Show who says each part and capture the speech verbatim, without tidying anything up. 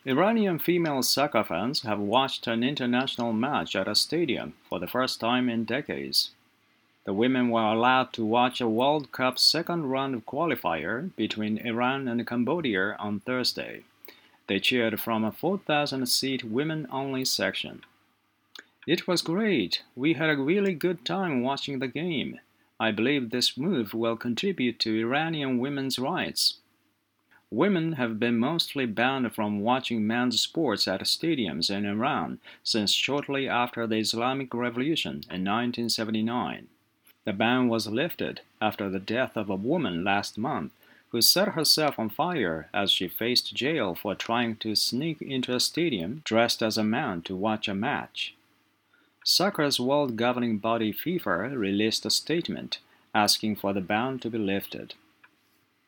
Speaker 1: Iranian female soccer fans have watched an international match at a stadium for the first time in decades. The women were allowed to watch a World Cup second round qualifier between Iran and Cambodia on Thursday. They cheered from a four thousand seat women only section. It was great. We had a really good time watching the game. I believe this move will contribute to Iranian women's rights. Women have been mostly banned from watching men's sports at stadiums in Iran since shortly after the Islamic Revolution in nineteen seventy-nine. The ban was lifted after the death of a woman last month who set herself on fire as she faced jail for trying to sneak into a stadium dressed as a man to watch a match. Soccer's world governing body FIFA released a statement asking for the ban to be lifted.